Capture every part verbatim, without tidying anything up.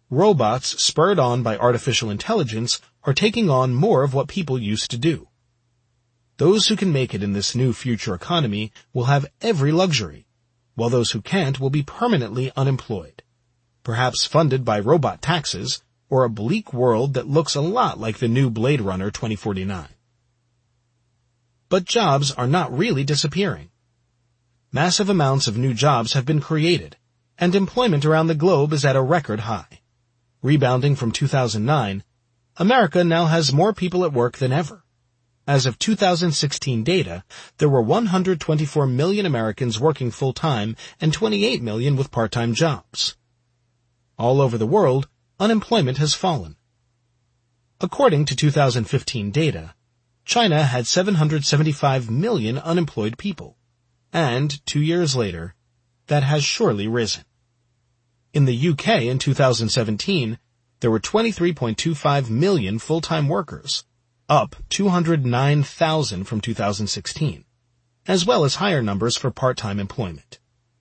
Robots, spurred on by artificial intelligence, are taking on more of what people used to do. Those who can make it in this new future economy will have every luxury, while those who can't will be permanently unemployed, perhaps funded by robot taxes or a bleak world that looks a lot like the new Blade Runner twenty forty-nine. But jobs are not really disappearing. Massive amounts of new jobs have been created, and employment around the globe is at a record high. Rebounding from two thousand nine, America now has more people at work than ever. As of two thousand sixteen data, there were one hundred twenty-four million Americans working full-time and twenty-eight million with part-time jobs. All over the world, unemployment has fallen. According to two thousand fifteen data, China had seven hundred seventy-five million unemployed people, and two years later, that has surely risen. In the U K in two thousand seventeen, there were twenty-three point two five million full-time workers, up two hundred nine thousand from two thousand sixteen, as well as higher numbers for part-time employment.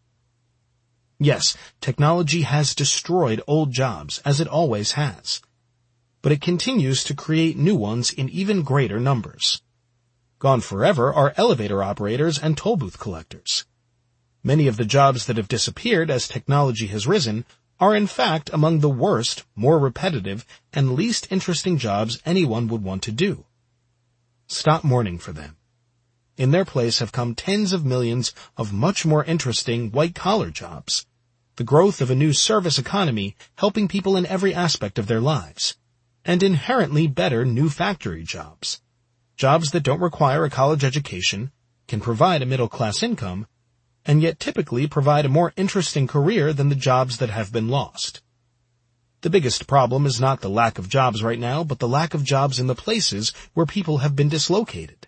Yes, technology has destroyed old jobs, as it always has, but it continues to create new ones in even greater numbers. Gone forever are elevator operators and toll booth collectors. Many of the jobs that have disappeared as technology has risen are in fact among the worst, more repetitive, and least interesting jobs anyone would want to do. Stop mourning for them. In their place have come tens of millions of much more interesting white-collar jobs, the growth of a new service economy helping people in every aspect of their lives, and inherently better new factory jobs, jobs that don't require a college education, can provide a middle-class income, and yet typically provide a more interesting career than the jobs that have been lost. The biggest problem is not the lack of jobs right now, but the lack of jobs in the places where people have been dislocated.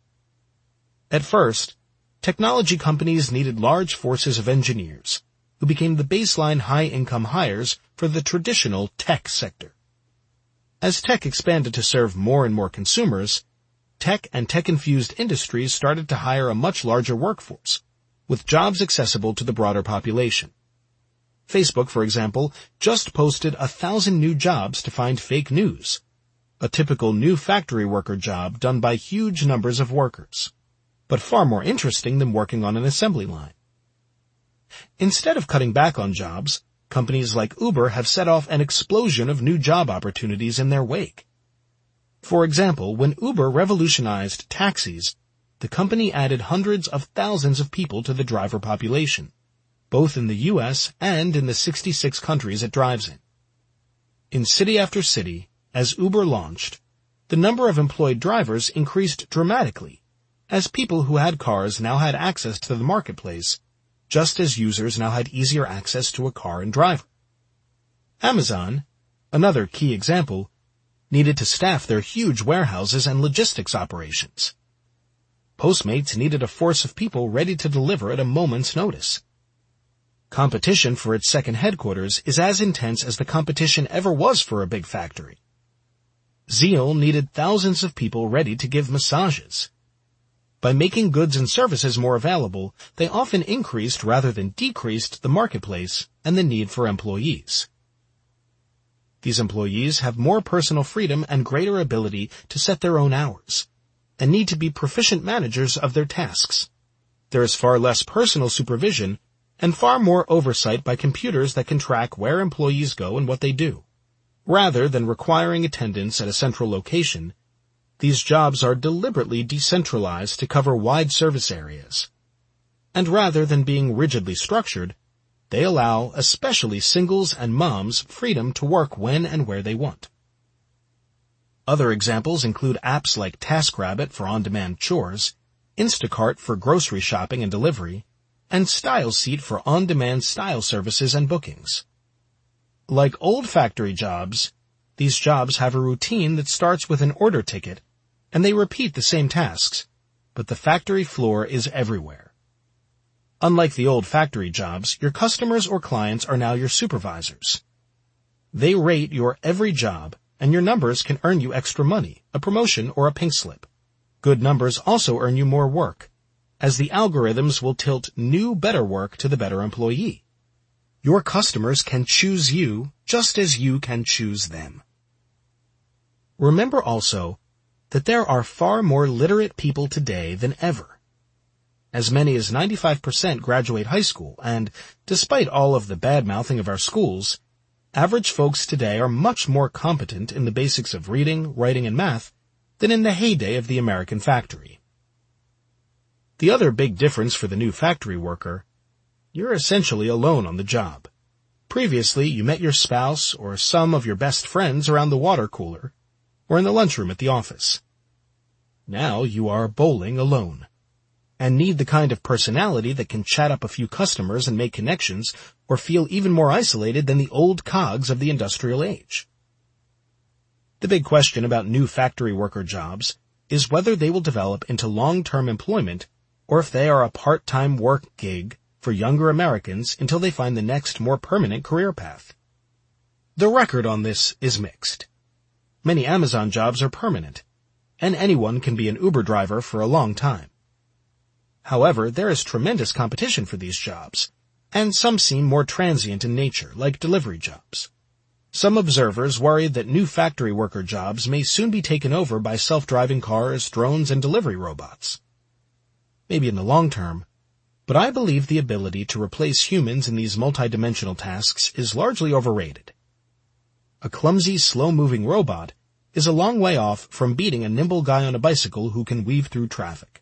At first, technology companies needed large forces of engineers, who became the baseline high-income hires for the traditional tech sector. As tech expanded to serve more and more consumers, tech and tech-infused industries started to hire a much larger workforce, with jobs accessible to the broader population. Facebook, for example, just posted a thousand new jobs to find fake news, a typical new factory worker job done by huge numbers of workers, but far more interesting than working on an assembly line. Instead of cutting back on jobs, companies like Uber have set off an explosion of new job opportunities in their wake. For example, when Uber revolutionized taxis, the company added hundreds of thousands of people to the driver population, both in the U S and in the sixty-six countries it drives in. In city after city, as Uber launched, the number of employed drivers increased dramatically, as people who had cars now had access to the marketplace, just as users now had easier access to a car and driver. Amazon, another key example, needed to staff their huge warehouses and logistics operations. Postmates needed a force of people ready to deliver at a moment's notice. Competition for its second headquarters is as intense as the competition ever was for a big factory. Zeal needed thousands of people ready to give massages. By making goods and services more available, they often increased rather than decreased the marketplace and the need for employees. These employees have more personal freedom and greater ability to set their own hours, and need to be proficient managers of their tasks. There is far less personal supervision and far more oversight by computers that can track where employees go and what they do. Rather than requiring attendance at a central location, these jobs are deliberately decentralized to cover wide service areas. And rather than being rigidly structured, they allow especially singles and moms freedom to work when and where they want. Other examples include apps like TaskRabbit for on-demand chores, Instacart for grocery shopping and delivery, and StyleSeat for on-demand style services and bookings. Like old factory jobs, these jobs have a routine that starts with an order ticket, and they repeat the same tasks, but the factory floor is everywhere. Unlike the old factory jobs, your customers or clients are now your supervisors. They rate your every job, and your numbers can earn you extra money, a promotion, or a pink slip. Good numbers also earn you more work, as the algorithms will tilt new, better work to the better employee. Your customers can choose you just as you can choose them. Remember also that there are far more literate people today than ever. As many as ninety-five percent graduate high school, and despite all of the bad-mouthing of our schools, average folks today are much more competent in the basics of reading, writing, and math than in the heyday of the American factory. The other big difference for the new factory worker: you're essentially alone on the job. Previously, you met your spouse or some of your best friends around the water cooler or in the lunchroom at the office. Now you are bowling alone, and need the kind of personality that can chat up a few customers and make connections, or feel even more isolated than the old cogs of the industrial age. The big question about new factory worker jobs is whether they will develop into long-term employment or if they are a part-time work gig for younger Americans until they find the next more permanent career path. The record on this is mixed. Many Amazon jobs are permanent, and anyone can be an Uber driver for a long time. However, there is tremendous competition for these jobs, and some seem more transient in nature, like delivery jobs. Some observers worry that new factory worker jobs may soon be taken over by self-driving cars, drones, and delivery robots. Maybe in the long term, but I believe the ability to replace humans in these multidimensional tasks is largely overrated. A clumsy, slow-moving robot is a long way off from beating a nimble guy on a bicycle who can weave through traffic.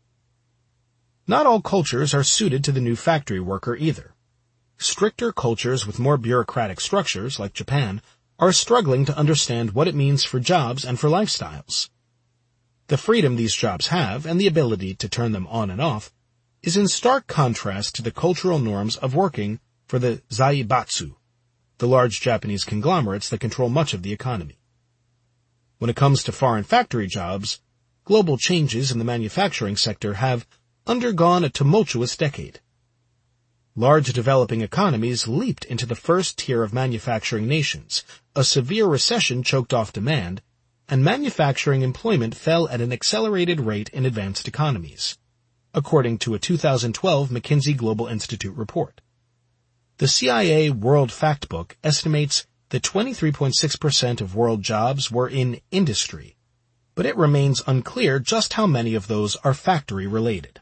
Not all cultures are suited to the new factory worker either. Stricter cultures with more bureaucratic structures, like Japan, are struggling to understand what it means for jobs and for lifestyles. The freedom these jobs have, and the ability to turn them on and off, is in stark contrast to the cultural norms of working for the zaibatsu, the large Japanese conglomerates that control much of the economy. When it comes to foreign factory jobs, global changes in the manufacturing sector have undergone a tumultuous decade. Large developing economies leaped into the first tier of manufacturing nations, a severe recession choked off demand, and manufacturing employment fell at an accelerated rate in advanced economies, according to a two thousand twelve McKinsey Global Institute report. The C I A World Factbook estimates that twenty-three point six percent of world jobs were in industry, but it remains unclear just how many of those are factory-related.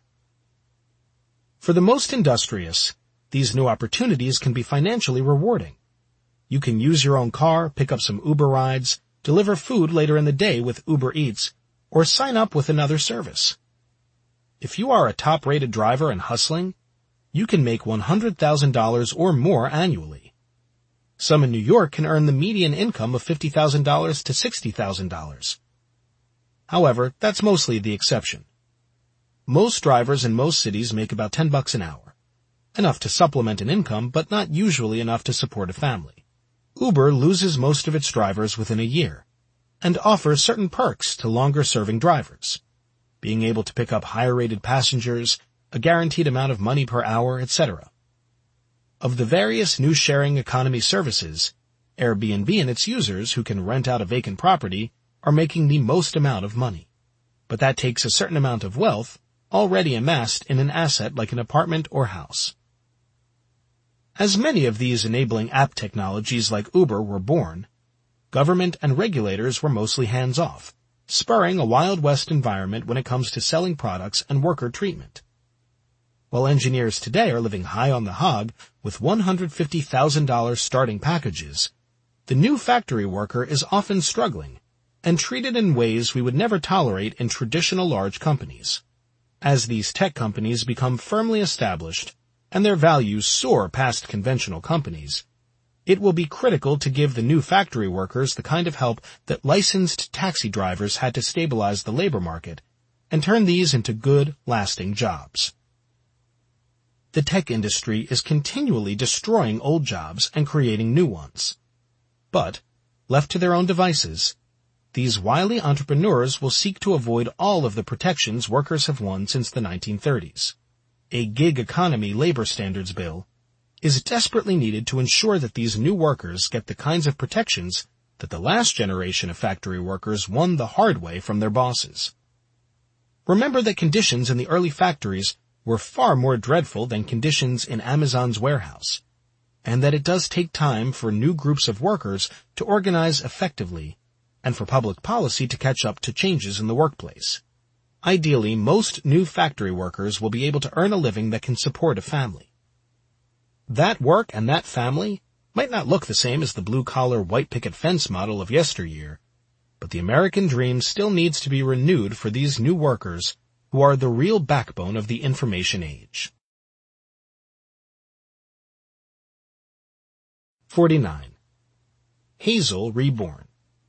For the most industrious, these new opportunities can be financially rewarding. You can use your own car, pick up some Uber rides, deliver food later in the day with Uber Eats, or sign up with another service. If you are a top-rated driver and hustling, you can make one hundred thousand dollars or more annually. Some in New York can earn the median income of fifty thousand dollars to sixty thousand dollars. However, that's mostly the exception. Most drivers in most cities make about ten bucks an hour, enough to supplement an income, but not usually enough to support a family. Uber loses most of its drivers within a year, and offers certain perks to longer-serving drivers, being able to pick up higher-rated passengers, a guaranteed amount of money per hour, et cetera. Of the various new sharing economy services, Airbnb and its users who can rent out a vacant property are making the most amount of money. But that takes a certain amount of wealth already amassed in an asset like an apartment or house. As many of these enabling app technologies like Uber were born, government and regulators were mostly hands-off, spurring a Wild West environment when it comes to selling products and worker treatment. While engineers today are living high on the hog with one hundred fifty thousand dollars starting packages, the new factory worker is often struggling and treated in ways we would never tolerate in traditional large companies. As these tech companies become firmly established and their values soar past conventional companies, it will be critical to give the new factory workers the kind of help that licensed taxi drivers had to stabilize the labor market and turn these into good, lasting jobs. The tech industry is continually destroying old jobs and creating new ones. But, left to their own devices, these wily entrepreneurs will seek to avoid all of the protections workers have won since the nineteen thirties. A gig economy labor standards bill is desperately needed to ensure that these new workers get the kinds of protections that the last generation of factory workers won the hard way from their bosses. Remember that conditions in the early factories were far more dreadful than conditions in Amazon's warehouse. and that it does take time for new groups of workers to organize effectively and for public policy to catch up to changes in the workplace. Ideally, most new factory workers will be able to earn a living that can support a family. That work and that family might not look the same as the blue-collar white picket fence model of yesteryear, but the American dream still needs to be renewed for these new workers who are the real backbone of the information age. forty-nine. Hazel Reborn.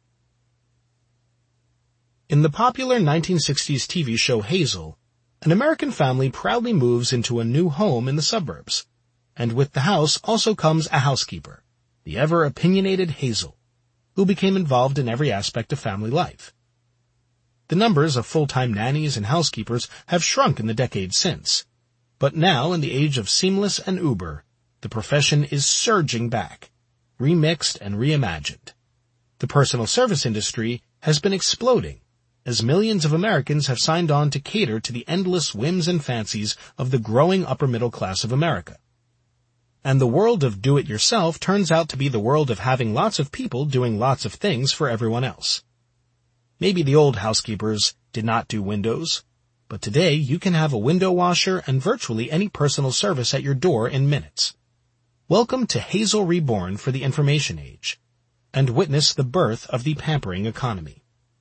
In the popular nineteen sixties T V show Hazel, an American family proudly moves into a new home in the suburbs, and with the house also comes a housekeeper, the ever-opinionated Hazel, who became involved in every aspect of family life. The numbers of full-time nannies and housekeepers have shrunk in the decades since, but now in the age of Seamless and Uber, the profession is surging back, remixed and reimagined. The personal service industry has been exploding, as millions of Americans have signed on to cater to the endless whims and fancies of the growing upper middle class of America. And the world of do-it-yourself turns out to be the world of having lots of people doing lots of things for everyone else. Maybe the old housekeepers did not do windows, but today you can have a window washer and virtually any personal service at your door in minutes. Welcome to Hazel Reborn for the information age, and witness the birth of the pampering economy.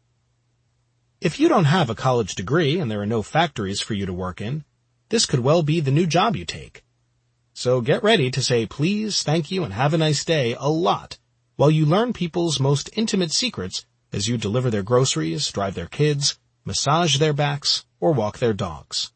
If you don't have a college degree and there are no factories for you to work in, this could well be the new job you take. So get ready to say please, thank you, and have a nice day a lot while you learn people's most intimate secrets as you deliver their groceries, drive their kids, massage their backs, or walk their dogs.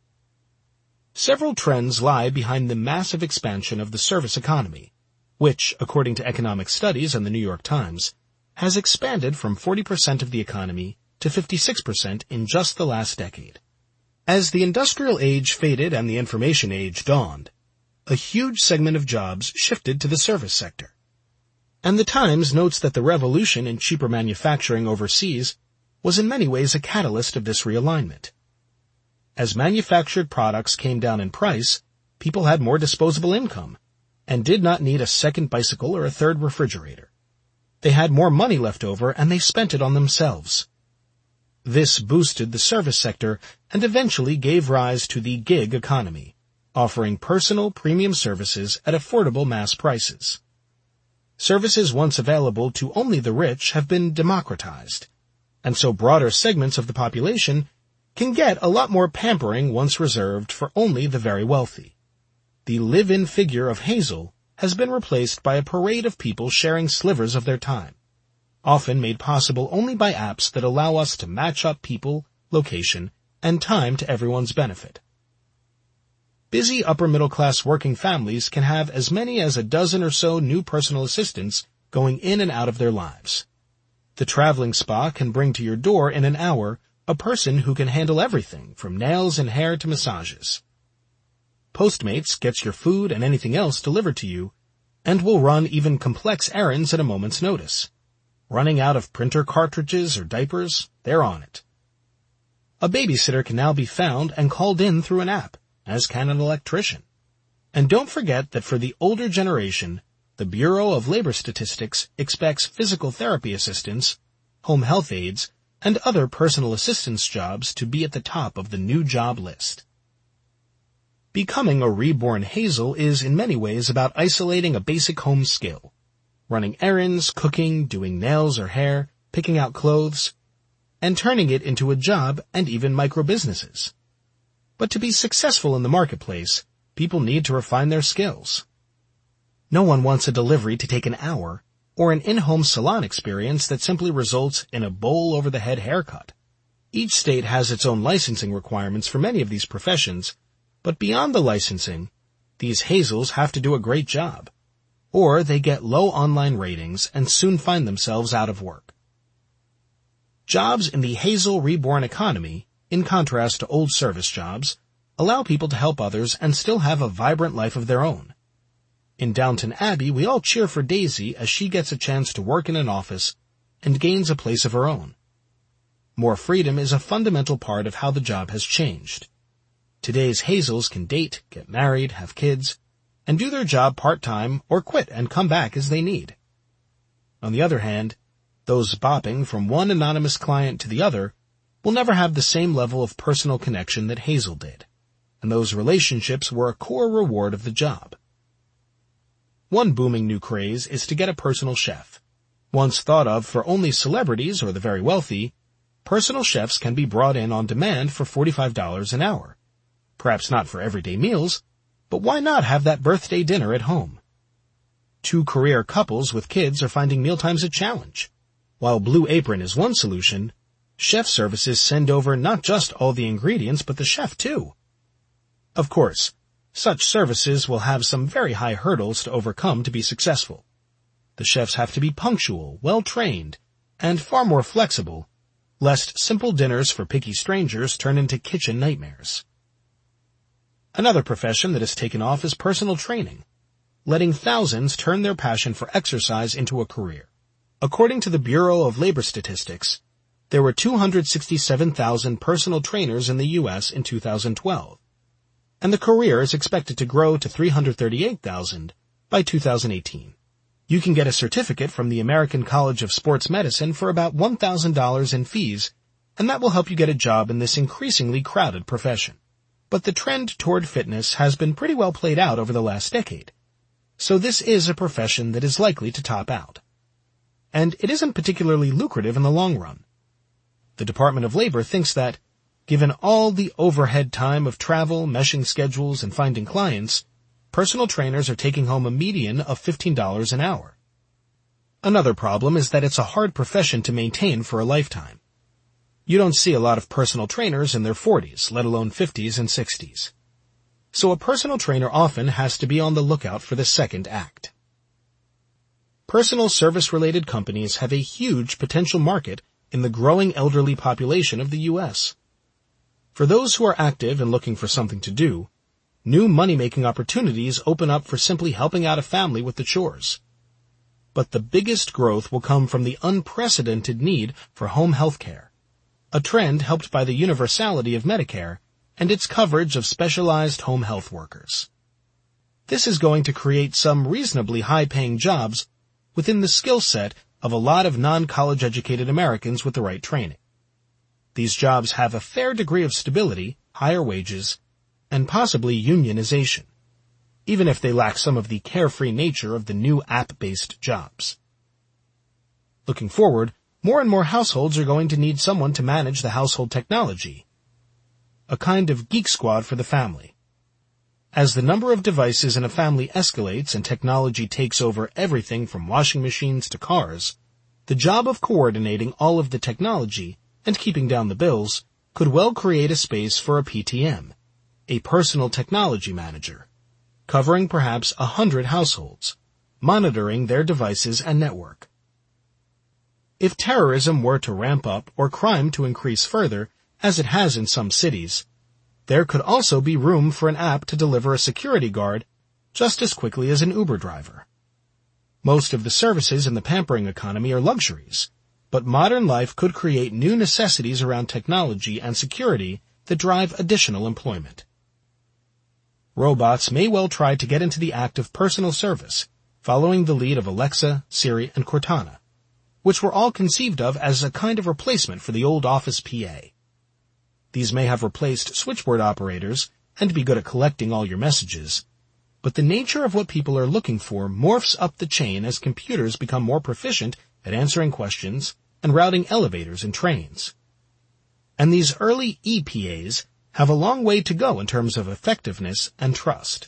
Several trends lie behind the massive expansion of the service economy, which, according to economic studies and the New York Times, has expanded from forty percent of the economy to fifty-six percent in just the last decade. As the industrial age faded and the information age dawned, a huge segment of jobs shifted to the service sector. And the Times notes that the revolution in cheaper manufacturing overseas was in many ways a catalyst of this realignment. As manufactured products came down in price, people had more disposable income and did not need a second bicycle or a third refrigerator. They had more money left over and they spent it on themselves. This boosted the service sector and eventually gave rise to the gig economy, offering personal premium services at affordable mass prices. Services once available to only the rich have been democratized, and so broader segments of the population can get a lot more pampering once reserved for only the very wealthy. The live-in figure of Hazel has been replaced by a parade of people sharing slivers of their time, often made possible only by apps that allow us to match up people, location, and time to everyone's benefit. Busy upper-middle-class working families can have as many as a dozen or so new personal assistants going in and out of their lives. The traveling spa can bring to your door in an hour a person who can handle everything from nails and hair to massages. Postmates gets your food and anything else delivered to you and will run even complex errands at a moment's notice. Running out of printer cartridges or diapers, they're on it. A babysitter can now be found and called in through an app, as can an electrician. And don't forget that for the older generation, the Bureau of Labor Statistics expects physical therapy assistants, home health aides, and other personal assistance jobs to be at the top of the new job list. Becoming a reborn Hazel is in many ways about isolating a basic home skill, running errands, cooking, doing nails or hair, picking out clothes, and turning it into a job and even micro-businesses. But to be successful in the marketplace, people need to refine their skills. No one wants a delivery to take an hour, or an in-home salon experience that simply results in a bowl-over-the-head haircut. Each state has its own licensing requirements for many of these professions, but beyond the licensing, these Hazels have to do a great job, or they get low online ratings and soon find themselves out of work. Jobs in the Hazel Reborn economy, in contrast to old service jobs, allow people to help others and still have a vibrant life of their own. In Downton Abbey, we all cheer for Daisy as she gets a chance to work in an office and gains a place of her own. More freedom is a fundamental part of how the job has changed. Today's Hazels can date, get married, have kids, and do their job part-time or quit and come back as they need. On the other hand, those bopping from one anonymous client to the other will never have the same level of personal connection that Hazel did, and those relationships were a core reward of the job. One booming new craze is to get a personal chef. Once thought of for only celebrities or the very wealthy, personal chefs can be brought in on demand for forty-five dollars an hour. Perhaps not for everyday meals, but why not have that birthday dinner at home? Two career couples with kids are finding mealtimes a challenge. While Blue Apron is one solution, chef services send over not just all the ingredients, but the chef too. Of course, such services will have some very high hurdles to overcome to be successful. The chefs have to be punctual, well-trained, and far more flexible, lest simple dinners for picky strangers turn into kitchen nightmares. Another profession that has taken off is personal training, letting thousands turn their passion for exercise into a career. According to the Bureau of Labor Statistics, there were two hundred sixty-seven thousand personal trainers in the U S in two thousand twelve, and the career is expected to grow to three hundred thirty-eight thousand by two thousand eighteen. You can get a certificate from the American College of Sports Medicine for about one thousand dollars in fees, and that will help you get a job in this increasingly crowded profession. But the trend toward fitness has been pretty well played out over the last decade, so this is a profession that is likely to top out. And it isn't particularly lucrative in the long run. The Department of Labor thinks that, given all the overhead time of travel, meshing schedules, and finding clients, personal trainers are taking home a median of fifteen dollars an hour. Another problem is that it's a hard profession to maintain for a lifetime. You don't see a lot of personal trainers in their forties, let alone fifties and sixties. So a personal trainer often has to be on the lookout for the second act. Personal service-related companies have a huge potential market in the growing elderly population of the U S. For those who are active and looking for something to do, new money-making opportunities open up for simply helping out a family with the chores. But the biggest growth will come from the unprecedented need for home health care, a trend helped by the universality of Medicare and its coverage of specialized home health workers. This is going to create some reasonably high-paying jobs within the skill set of a lot of non-college educated Americans with the right training. These jobs have a fair degree of stability, higher wages, and possibly unionization, even if they lack some of the carefree nature of the new app-based jobs. Looking forward, more and more households are going to need someone to manage the household technology, a kind of geek squad for the family. As the number of devices in a family escalates and technology takes over everything from washing machines to cars, the job of coordinating all of the technology and keeping down the bills could well create a space for a P T M, a personal technology manager, covering perhaps a hundred households, monitoring their devices and network. If terrorism were to ramp up or crime to increase further, as it has in some cities, there could also be room for an app to deliver a security guard just as quickly as an Uber driver. Most of the services in the pampering economy are luxuries, but modern life could create new necessities around technology and security that drive additional employment. Robots may well try to get into the act of personal service, following the lead of Alexa, Siri, and Cortana, which were all conceived of as a kind of replacement for the old office P A. These may have replaced switchboard operators and be good at collecting all your messages, but the nature of what people are looking for morphs up the chain as computers become more proficient at answering questions and routing elevators and trains. And these early E P As have a long way to go in terms of effectiveness and trust.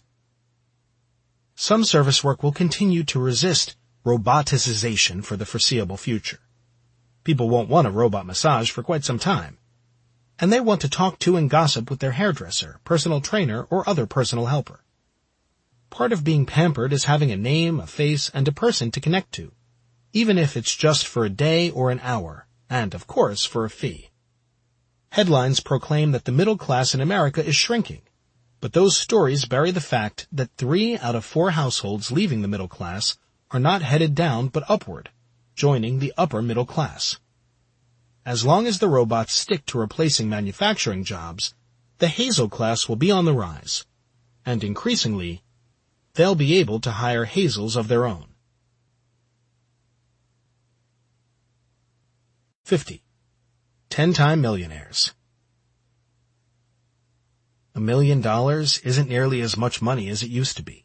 Some service work will continue to resist roboticization for the foreseeable future. People won't want a robot massage for quite some time, and they want to talk to and gossip with their hairdresser, personal trainer, or other personal helper. Part of being pampered is having a name, a face, and a person to connect to, even if it's just for a day or an hour, and, of course, for a fee. Headlines proclaim that the middle class in America is shrinking, but those stories bury the fact that three out of four households leaving the middle class are not headed down but upward, joining the upper middle class. As long as the robots stick to replacing manufacturing jobs, the Hazel class will be on the rise, and increasingly, they'll be able to hire hazels of their own. fifty. Ten-time millionaires. A million dollars isn't nearly as much money as it used to be.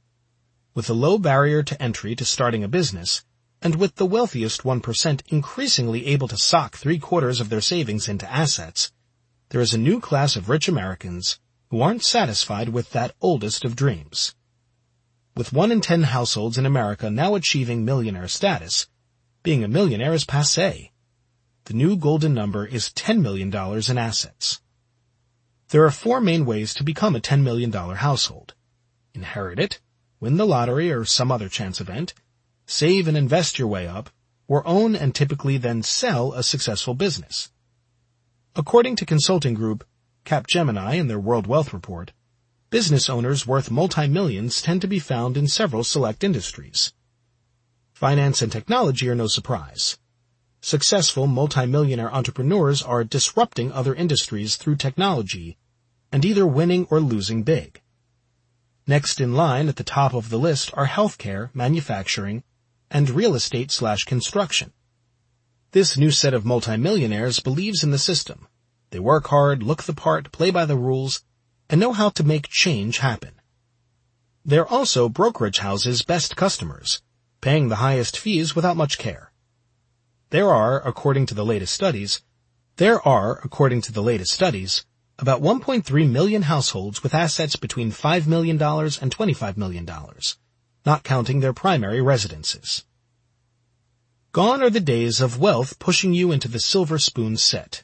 With a low barrier to entry to starting a business, and with the wealthiest one percent increasingly able to sock three-quarters of their savings into assets, there is a new class of rich Americans who aren't satisfied with that oldest of dreams. With one in ten households in America now achieving millionaire status, being a millionaire is passé. The new golden number is ten million dollars in assets. There are four main ways to become a ten million dollars household. Inherit it, win the lottery or some other chance event, save and invest your way up, or own and typically then sell a successful business. According to consulting group Capgemini in their World Wealth Report, business owners worth multi-millions tend to be found in several select industries. Finance and technology are no surprise. Successful multi-millionaire entrepreneurs are disrupting other industries through technology and either winning or losing big. Next in line at the top of the list are healthcare, manufacturing, and real estate slash construction. This new set of multimillionaires believes in the system. They work hard, look the part, play by the rules, and know how to make change happen. They're also brokerage houses' best customers, paying the highest fees without much care. There are, according to the latest studies, there are, according to the latest studies, about one point three million households with assets between five million dollars and twenty-five million dollars, not counting their primary residences. Gone are the days of wealth pushing you into the silver spoon set.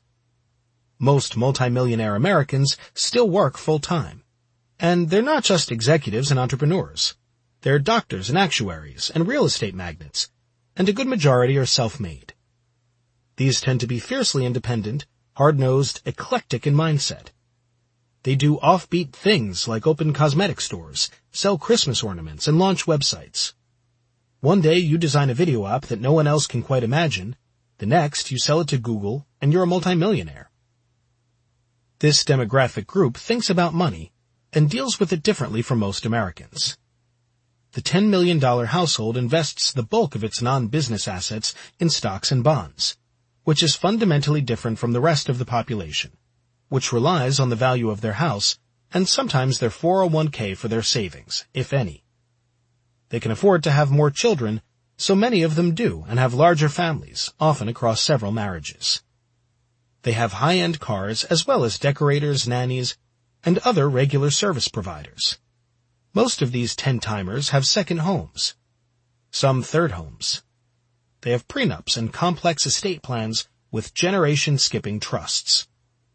Most multimillionaire Americans still work full-time. And they're not just executives and entrepreneurs. They're doctors and actuaries and real estate magnates, and a good majority are self-made. These tend to be fiercely independent, hard-nosed, eclectic in mindset. They do offbeat things like open cosmetic stores, sell Christmas ornaments, and launch websites. One day you design a video app that no one else can quite imagine. The next you sell it to Google, and you're a multimillionaire. This demographic group thinks about money and deals with it differently from most Americans. The ten million dollars household invests the bulk of its non-business assets in stocks and bonds, which is fundamentally different from the rest of the population, which relies on the value of their house and sometimes their four oh one k for their savings, if any. They can afford to have more children, so many of them do, and have larger families, often across several marriages. They have high-end cars as well as decorators, nannies, and other regular service providers. Most of these ten-timers have second homes, some third homes. They have prenups and complex estate plans with generation-skipping trusts.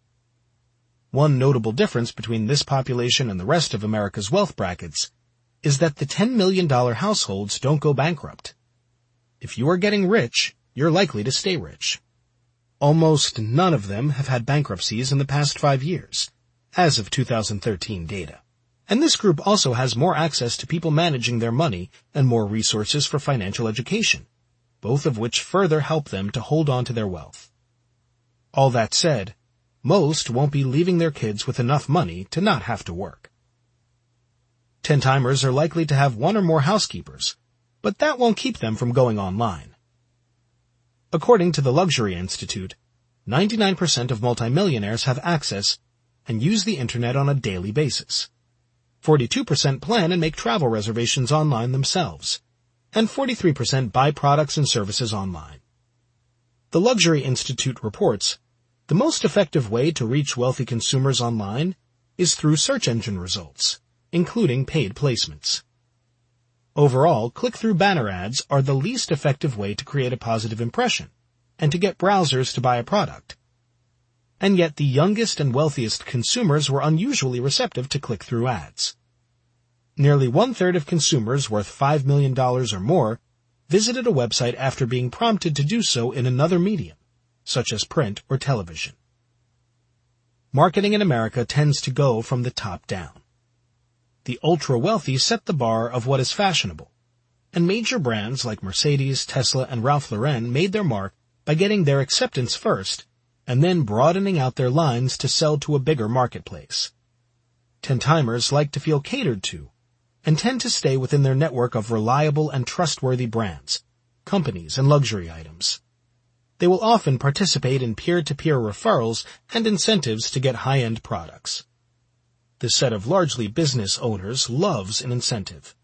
One notable difference between this population and the rest of America's wealth brackets is that the ten million dollars households don't go bankrupt. If you are getting rich, you're likely to stay rich. Almost none of them have had bankruptcies in the past five years, as of two thousand thirteen data. And this group also has more access to people managing their money and more resources for financial education, both of which further help them to hold on to their wealth. All that said, most won't be leaving their kids with enough money to not have to work. Ten-timers are likely to have one or more housekeepers, but that won't keep them from going online. According to the Luxury Institute, ninety-nine percent of multimillionaires have access and use the internet on a daily basis. forty-two percent plan and make travel reservations online themselves, and forty-three percent buy products and services online. The Luxury Institute reports, the most effective way to reach wealthy consumers online is through search engine results, including paid placements. Overall, click-through banner ads are the least effective way to create a positive impression and to get browsers to buy a product. And yet the youngest and wealthiest consumers were unusually receptive to click-through ads. Nearly one-third of consumers worth five million dollars or more visited a website after being prompted to do so in another medium, such as print or television. Marketing in America tends to go from the top down. The ultra-wealthy set the bar of what is fashionable, and major brands like Mercedes, Tesla, and Ralph Lauren made their mark by getting their acceptance first and then broadening out their lines to sell to a bigger marketplace. Ten-timers like to feel catered to, and tend to stay within their network of reliable and trustworthy brands, companies, and luxury items. They will often participate in peer-to-peer referrals and incentives to get high-end products. This set of largely business owners loves an incentive.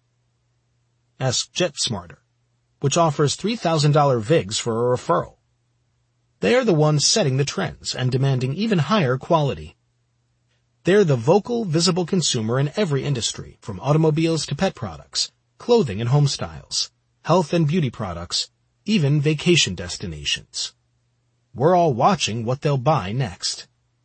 Ask JetSmarter, which offers three thousand dollars V I Gs for a referral. They are the ones setting the trends and demanding even higher quality. They're the vocal, visible consumer in every industry, from automobiles to pet products, clothing and home styles, health and beauty products, even vacation destinations. We're all watching what they'll buy next.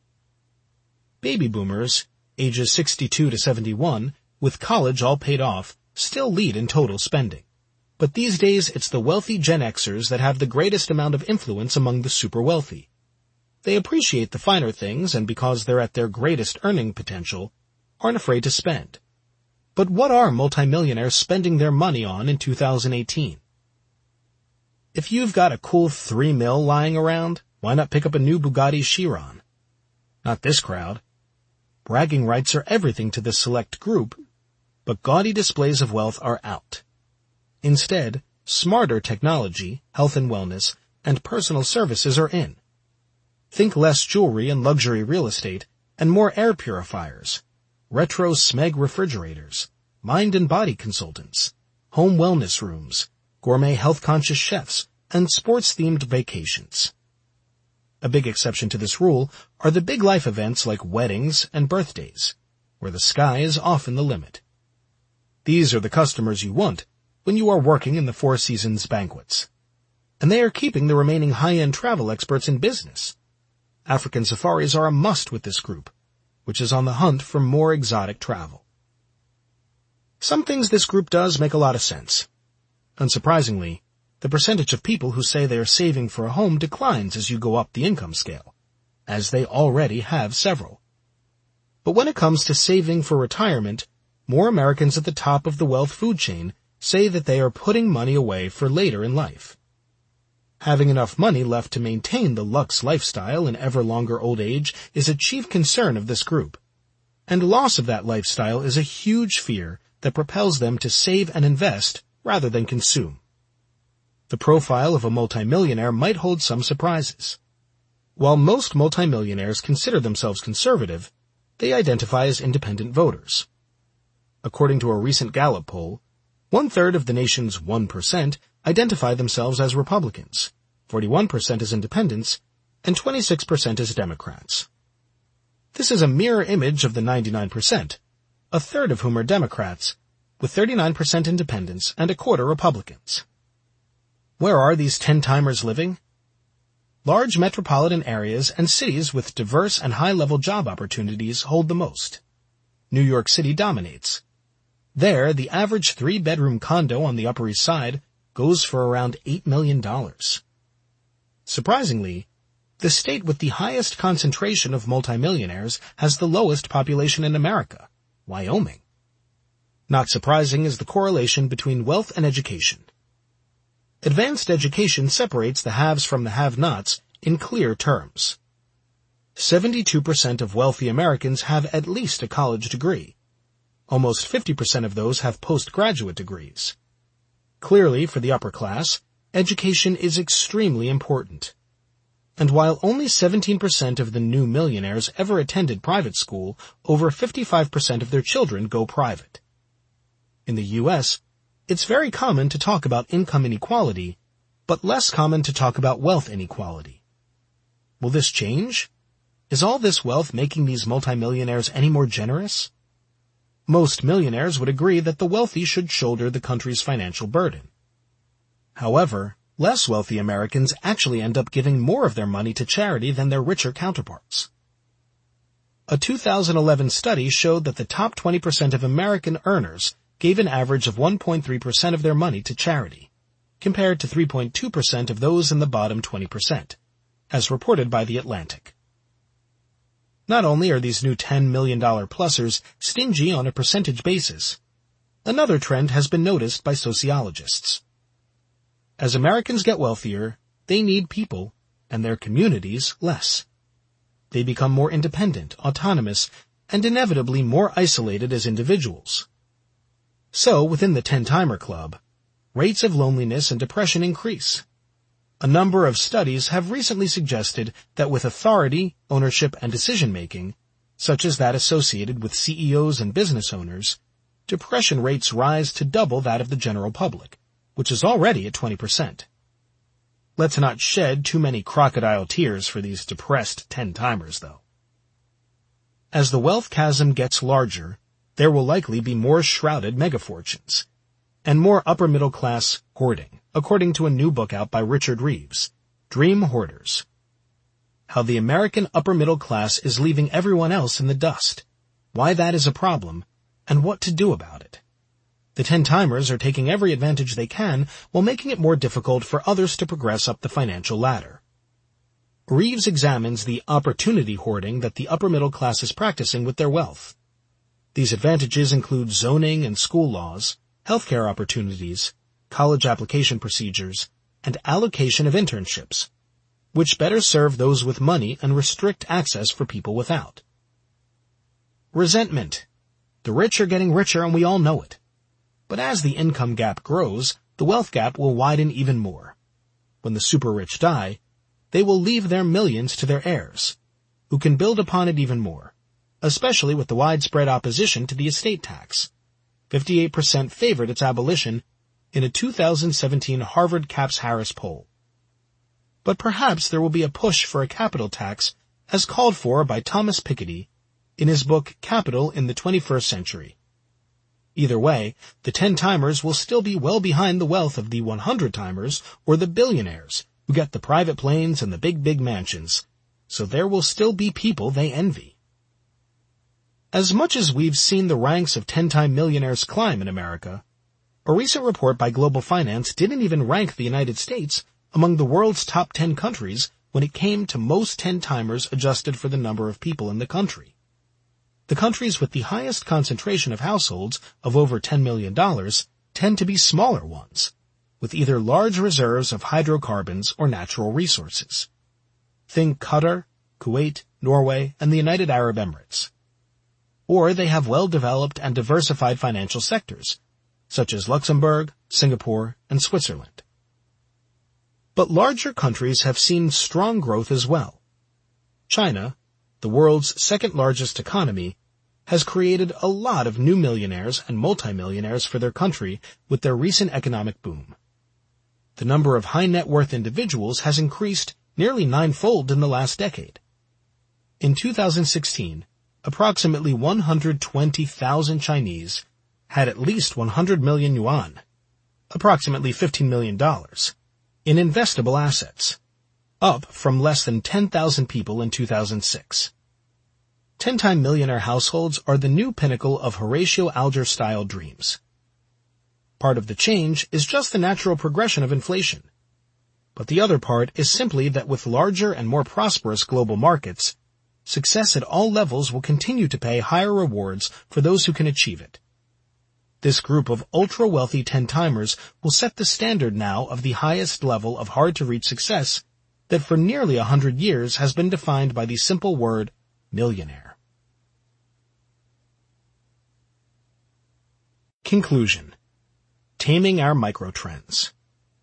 Baby boomers, ages sixty-two to seventy-one, with college all paid off, still lead in total spending. But these days it's the wealthy Gen Xers that have the greatest amount of influence among the super wealthy. They appreciate the finer things, and because they're at their greatest earning potential, aren't afraid to spend. But what are multimillionaires spending their money on in two thousand eighteen? If you've got a cool three mil lying around, why not pick up a new Bugatti Chiron? Not this crowd. Bragging rights are everything to this select group, but gaudy displays of wealth are out. Instead, smarter technology, health and wellness, and personal services are in. Think less jewelry and luxury real estate, and more air purifiers, retro Smeg refrigerators, mind and body consultants, home wellness rooms, gourmet health-conscious chefs, and sports-themed vacations. A big exception to this rule are the big life events like weddings and birthdays, where the sky is often the limit. These are the customers you want when you are working in the Four Seasons banquets. And they are keeping the remaining high-end travel experts in business. African safaris are a must with this group, which is on the hunt for more exotic travel. Some things this group does make a lot of sense. Unsurprisingly, the percentage of people who say they are saving for a home declines as you go up the income scale, as they already have several. But when it comes to saving for retirement, more Americans at the top of the wealth food chain say that they are putting money away for later in life. Having enough money left to maintain the luxe lifestyle in ever longer old age is a chief concern of this group, and loss of that lifestyle is a huge fear that propels them to save and invest rather than consume. The profile of a multimillionaire might hold some surprises. While most multimillionaires consider themselves conservative, they identify as independent voters. According to a recent Gallup poll, one-third of the nation's one percent identify themselves as Republicans, forty-one percent as independents, and twenty-six percent as Democrats. This is a mirror image of the ninety-nine percent, a third of whom are Democrats, with thirty-nine percent independents and a quarter Republicans. Where are these ten-timers living? Large metropolitan areas and cities with diverse and high-level job opportunities hold the most. New York City dominates. There, the average three-bedroom condo on the Upper East Side goes for around eight million dollars. Surprisingly, the state with the highest concentration of multimillionaires has the lowest population in America, Wyoming. Not surprising is the correlation between wealth and education. Advanced education separates the haves from the have-nots in clear terms. seventy-two percent of wealthy Americans have at least a college degree. Almost fifty percent of those have postgraduate degrees. Clearly, for the upper class, education is extremely important. And while only seventeen percent of the new millionaires ever attended private school, over fifty-five percent of their children go private. In the U S, it's very common to talk about income inequality, but less common to talk about wealth inequality. Will this change? Is all this wealth making these multimillionaires any more generous? Most millionaires would agree that the wealthy should shoulder the country's financial burden. However, less wealthy Americans actually end up giving more of their money to charity than their richer counterparts. A two thousand eleven study showed that the top twenty percent of American earners gave an average of one point three percent of their money to charity, compared to three point two percent of those in the bottom twenty percent, as reported by The Atlantic. Not only are these new ten million dollars plusers stingy on a percentage basis, another trend has been noticed by sociologists. As Americans get wealthier, they need people, and their communities, less. They become more independent, autonomous, and inevitably more isolated as individuals. So, within the ten-timer club, rates of loneliness and depression increase. A number of studies have recently suggested that with authority, ownership, and decision-making, such as that associated with C E Os and business owners, depression rates rise to double that of the general public, which is already at twenty percent. Let's not shed too many crocodile tears for these depressed ten-timers, though. As the wealth chasm gets larger, there will likely be more shrouded megafortunes, and more upper-middle-class hoarding, according to a new book out by Richard Reeves, Dream Hoarders. How the American upper-middle class is leaving everyone else in the dust, why that is a problem, and what to do about it. The ten-timers are taking every advantage they can while making it more difficult for others to progress up the financial ladder. Reeves examines the opportunity hoarding that the upper-middle class is practicing with their wealth. These advantages include zoning and school laws, healthcare opportunities, college application procedures, and allocation of internships, which better serve those with money and restrict access for people without. Resentment. The rich are getting richer and we all know it. But as the income gap grows, the wealth gap will widen even more. When the super-rich die, they will leave their millions to their heirs, who can build upon it even more, especially with the widespread opposition to the estate tax. fifty-eight percent favored its abolition in a two thousand seventeen Harvard Caps Harris poll. But perhaps there will be a push for a capital tax as called for by Thomas Piketty in his book Capital in the twenty-first Century. Either way, the ten-timers will still be well behind the wealth of the one hundred-timers or the billionaires who get the private planes and the big, big mansions, so there will still be people they envy. As much as we've seen the ranks of ten-time millionaires climb in America, a recent report by Global Finance didn't even rank the United States among the world's top ten countries when it came to most ten-timers adjusted for the number of people in the country. The countries with the highest concentration of households of over ten million dollars tend to be smaller ones, with either large reserves of hydrocarbons or natural resources. Think Qatar, Kuwait, Norway, and the United Arab Emirates. Or they have well-developed and diversified financial sectors, such as Luxembourg, Singapore, and Switzerland. But larger countries have seen strong growth as well. China, the world's second-largest economy, has created a lot of new millionaires and multimillionaires for their country with their recent economic boom. The number of high-net-worth individuals has increased nearly ninefold in the last decade. In two thousand sixteen, approximately one hundred twenty thousand Chinese had at least one hundred million yuan, approximately fifteen million dollars, in investable assets, up from less than ten thousand people in two thousand six. Ten-time millionaire households are the new pinnacle of Horatio Alger-style dreams. Part of the change is just the natural progression of inflation. But the other part is simply that with larger and more prosperous global markets, success at all levels will continue to pay higher rewards for those who can achieve it. This group of ultra-wealthy ten-timers will set the standard now of the highest level of hard-to-reach success that for nearly a hundred years has been defined by the simple word millionaire. Conclusion. Taming our microtrends.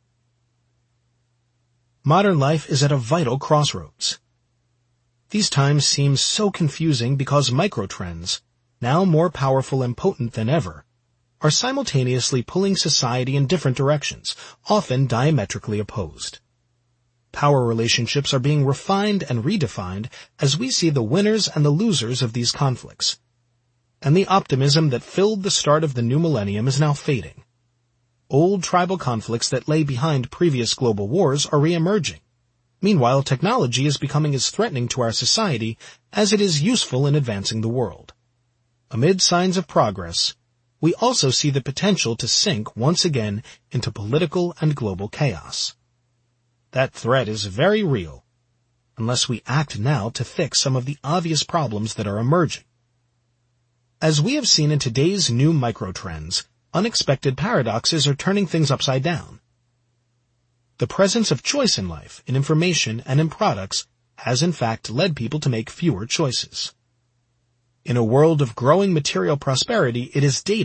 Modern life is at a vital crossroads. These times seem so confusing because microtrends, now more powerful and potent than ever, are simultaneously pulling society in different directions, often diametrically opposed. Power relationships are being refined and redefined as we see the winners and the losers of these conflicts. And the optimism that filled the start of the new millennium is now fading. Old tribal conflicts that lay behind previous global wars are re-emerging. Meanwhile, technology is becoming as threatening to our society as it is useful in advancing the world. Amid signs of progress, we also see the potential to sink once again into political and global chaos. That threat is very real, unless we act now to fix some of the obvious problems that are emerging. As we have seen in today's new microtrends, unexpected paradoxes are turning things upside down. The presence of choice in life, in information, and in products has in fact led people to make fewer choices. In a world of growing material prosperity, it is data,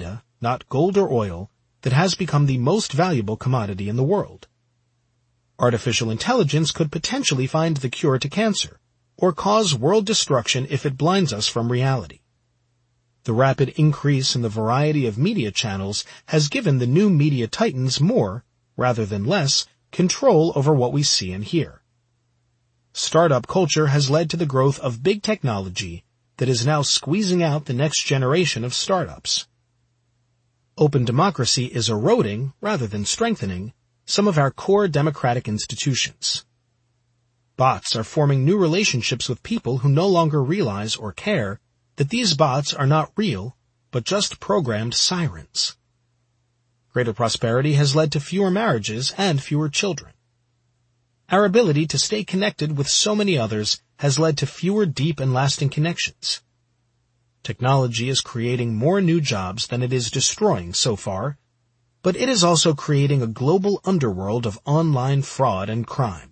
not gold or oil, that has become the most valuable commodity in the world. Artificial intelligence could potentially find the cure to cancer, or cause world destruction if it blinds us from reality. The rapid increase in the variety of media channels has given the new media titans more, rather than less, control over what we see and hear. Startup culture has led to the growth of big technology that is now squeezing out the next generation of startups. Open democracy is eroding, rather than strengthening, some of our core democratic institutions. Bots are forming new relationships with people who no longer realize or care that these bots are not real, but just programmed sirens. Greater prosperity has led to fewer marriages and fewer children. Our ability to stay connected with so many others has led to fewer deep and lasting connections. Technology is creating more new jobs than it is destroying so far, but it is also creating a global underworld of online fraud and crime.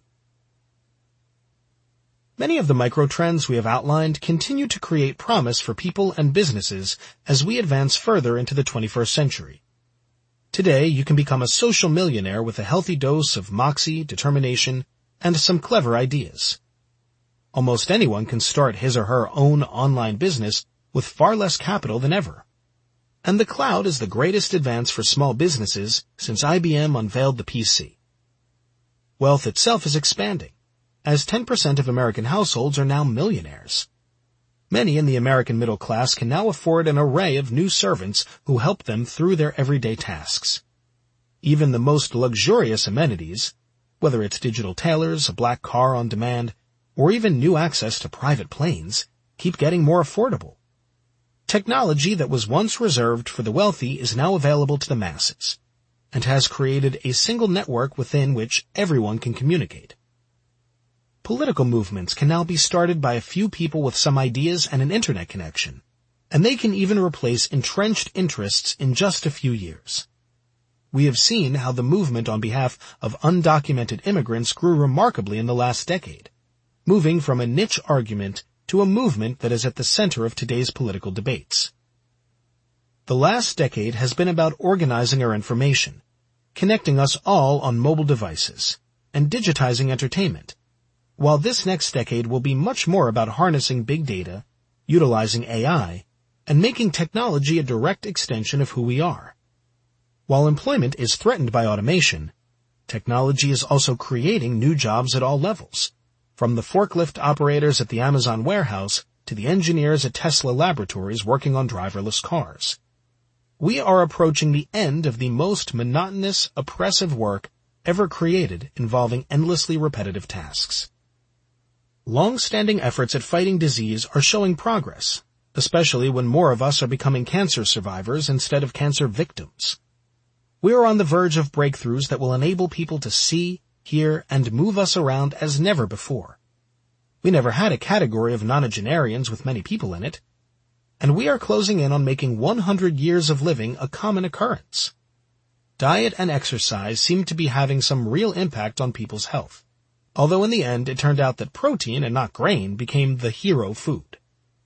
Many of the microtrends we have outlined continue to create promise for people and businesses as we advance further into the twenty-first century. Today, you can become a social millionaire with a healthy dose of moxie, determination, and some clever ideas. Almost anyone can start his or her own online business with far less capital than ever. And the cloud is the greatest advance for small businesses since I B M unveiled the P C. Wealth itself is expanding, as ten percent of American households are now millionaires. Many in the American middle class can now afford an array of new servants who help them through their everyday tasks. Even the most luxurious amenities, whether it's digital tailors, a black car on demand, or even new access to private planes, keep getting more affordable. Technology that was once reserved for the wealthy is now available to the masses, and has created a single network within which everyone can communicate. Political movements can now be started by a few people with some ideas and an internet connection, and they can even replace entrenched interests in just a few years. We have seen how the movement on behalf of undocumented immigrants grew remarkably in the last decade, moving from a niche argument to a movement that is at the center of today's political debates. The last decade has been about organizing our information, connecting us all on mobile devices, and digitizing entertainment, while this next decade will be much more about harnessing big data, utilizing A I, and making technology a direct extension of who we are. While employment is threatened by automation, technology is also creating new jobs at all levels, from the forklift operators at the Amazon warehouse to the engineers at Tesla laboratories working on driverless cars. We are approaching the end of the most monotonous, oppressive work ever created involving endlessly repetitive tasks. Long-standing efforts at fighting disease are showing progress, especially when more of us are becoming cancer survivors instead of cancer victims. We are on the verge of breakthroughs that will enable people to see, hear, and move us around as never before. We never had a category of nonagenarians with many people in it, and we are closing in on making one hundred years of living a common occurrence. Diet and exercise seem to be having some real impact on people's health, although in the end it turned out that protein and not grain became the hero food.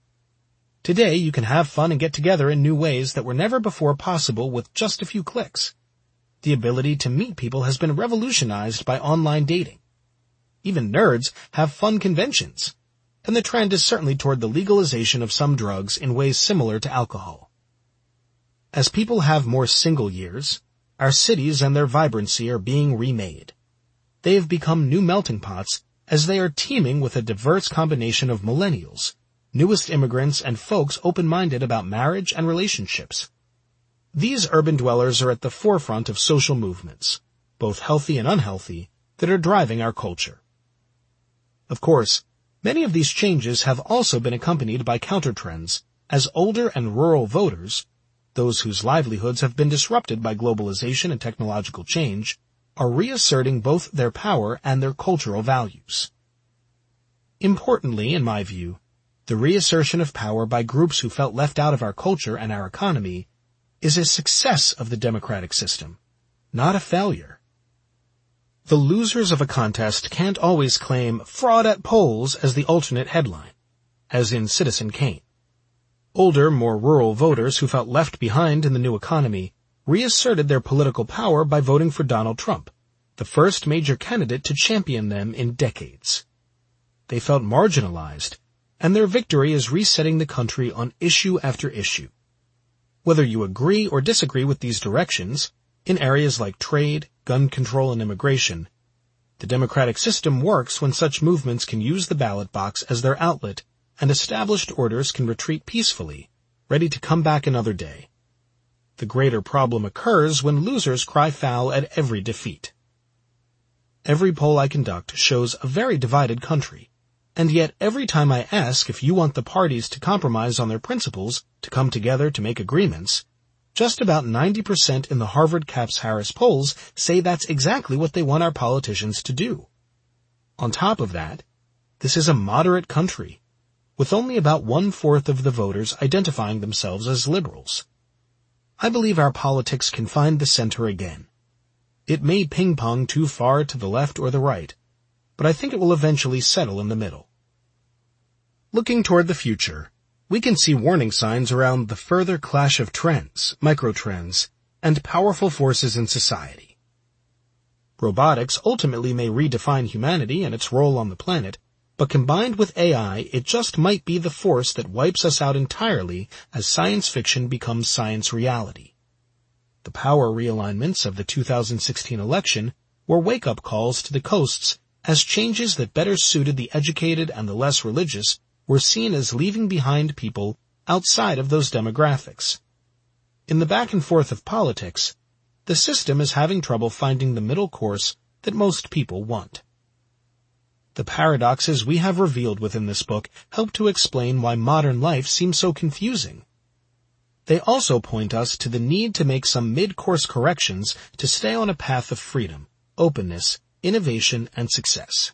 Today you can have fun and get together in new ways that were never before possible with just a few clicks. The ability to meet people has been revolutionized by online dating. Even nerds have fun conventions, and the trend is certainly toward the legalization of some drugs in ways similar to alcohol. As people have more single years, our cities and their vibrancy are being remade. They have become new melting pots as they are teeming with a diverse combination of millennials, newest immigrants, and folks open-minded about marriage and relationships. These urban dwellers are at the forefront of social movements, both healthy and unhealthy, that are driving our culture. Of course, many of these changes have also been accompanied by countertrends, as older and rural voters, those whose livelihoods have been disrupted by globalization and technological change, are reasserting both their power and their cultural values. Importantly, in my view, the reassertion of power by groups who felt left out of our culture and our economy is a success of the democratic system, not a failure. The losers of a contest can't always claim fraud at polls as the alternate headline, as in Citizen Kane. Older, more rural voters who felt left behind in the new economy reasserted their political power by voting for Donald Trump, the first major candidate to champion them in decades. They felt marginalized, and their victory is resetting the country on issue after issue. Whether you agree or disagree with these directions, in areas like trade, gun control, and immigration, the democratic system works when such movements can use the ballot box as their outlet and established orders can retreat peacefully, ready to come back another day. The greater problem occurs when losers cry foul at every defeat. Every poll I conduct shows a very divided country, and yet every time I ask if you want the parties to compromise on their principles, to come together to make agreements, just about ninety percent in the Harvard Capps Harris polls say that's exactly what they want our politicians to do. On top of that, this is a moderate country, with only about one-fourth of the voters identifying themselves as liberals. I believe our politics can find the center again. It may ping-pong too far to the left or the right, but I think it will eventually settle in the middle. Looking toward the future, we can see warning signs around the further clash of trends, microtrends, and powerful forces in society. Robotics ultimately may redefine humanity and its role on the planet, but combined with A I, it just might be the force that wipes us out entirely as science fiction becomes science reality. The power realignments of the two thousand sixteen election were wake-up calls to the coasts as changes that better suited the educated and the less religious were seen as leaving behind people outside of those demographics. In the back and forth of politics, the system is having trouble finding the middle course that most people want. The paradoxes we have revealed within this book help to explain why modern life seems so confusing. They also point us to the need to make some mid-course corrections to stay on a path of freedom, openness, innovation, and success.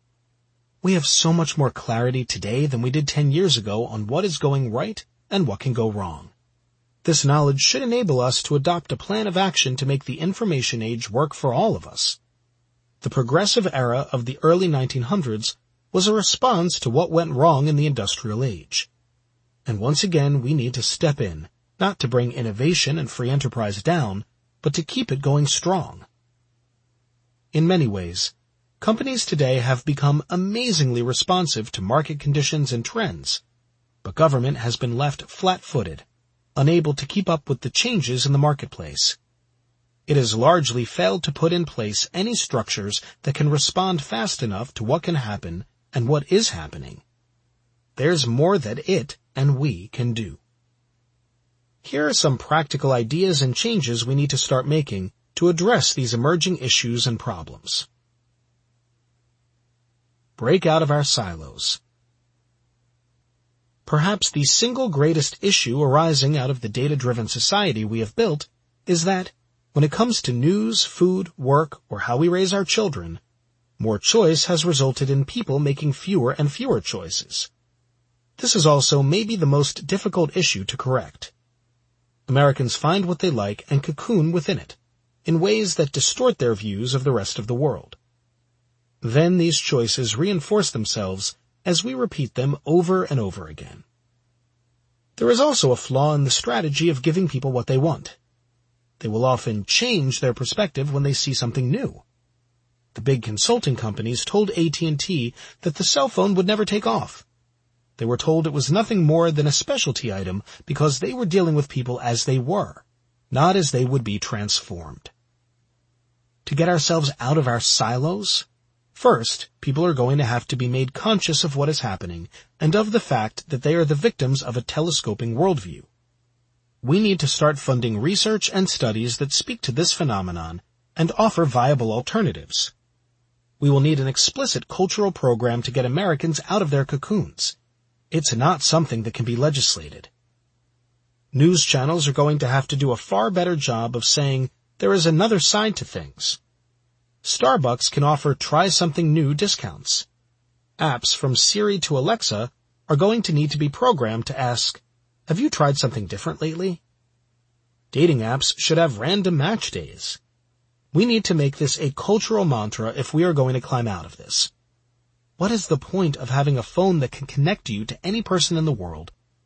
We have so much more clarity today than we did ten years ago on what is going right and what can go wrong. This knowledge should enable us to adopt a plan of action to make the information age work for all of us. The progressive era of the early nineteen hundreds was a response to what went wrong in the industrial age. And once again, we need to step in, not to bring innovation and free enterprise down, but to keep it going strong. In many ways, companies today have become amazingly responsive to market conditions and trends, but government has been left flat-footed, unable to keep up with the changes in the marketplace. It has largely failed to put in place any structures that can respond fast enough to what can happen and what is happening. There's more that it and we can do. Here are some practical ideas and changes we need to start making to address these emerging issues and problems. Break out of our silos. Perhaps the single greatest issue arising out of the data-driven society we have built is that, when it comes to news, food, work, or how we raise our children, more choice has resulted in people making fewer and fewer choices. This is also maybe the most difficult issue to correct. Americans find what they like and cocoon within it, in ways that distort their views of the rest of the world. Then these choices reinforce themselves as we repeat them over and over again. There is also a flaw in the strategy of giving people what they want. They will often change their perspective when they see something new. The big consulting companies told A T and T that the cell phone would never take off. They were told it was nothing more than a specialty item because they were dealing with people as they were, not as they would be transformed. To get ourselves out of our silos, first, people are going to have to be made conscious of what is happening and of the fact that they are the victims of a telescoping worldview. We need to start funding research and studies that speak to this phenomenon and offer viable alternatives. We will need an explicit cultural program to get Americans out of their cocoons. It's not something that can be legislated. News channels are going to have to do a far better job of saying there is another side to things. Starbucks can offer try something new discounts. Apps from Siri to Alexa are going to need to be programmed to ask, have you tried something different lately? Dating apps should have random match days. We need to make this a cultural mantra if we are going to climb out of this. What is the point of having a phone that can connect you to any person in the world,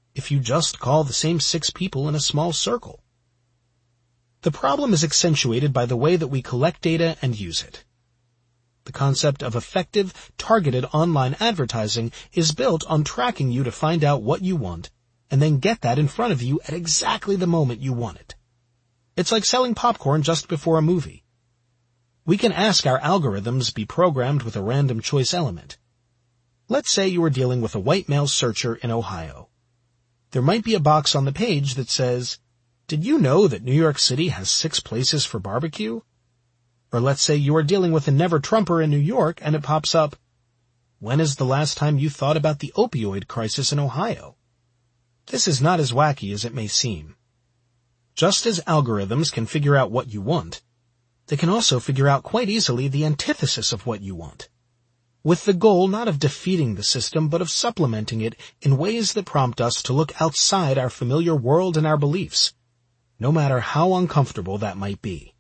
if you just call the same six people in a small circle. The problem is accentuated by the way that we collect data and use it. The concept of effective, targeted online advertising is built on tracking you to find out what you want and then get that in front of you at exactly the moment you want it. It's like selling popcorn just before a movie. We can ask our algorithms be programmed with a random choice element. Let's say you are dealing with a white male searcher in Ohio. There might be a box on the page that says, "Did you know that New York City has six places for barbecue?" Or let's say you are dealing with a never-Trumper in New York and it pops up, "When is the last time you thought about the opioid crisis in Ohio?" This is not as wacky as it may seem. Just as algorithms can figure out what you want, they can also figure out quite easily the antithesis of what you want, with the goal not of defeating the system but of supplementing it in ways that prompt us to look outside our familiar world and our beliefs, no matter how uncomfortable that might be.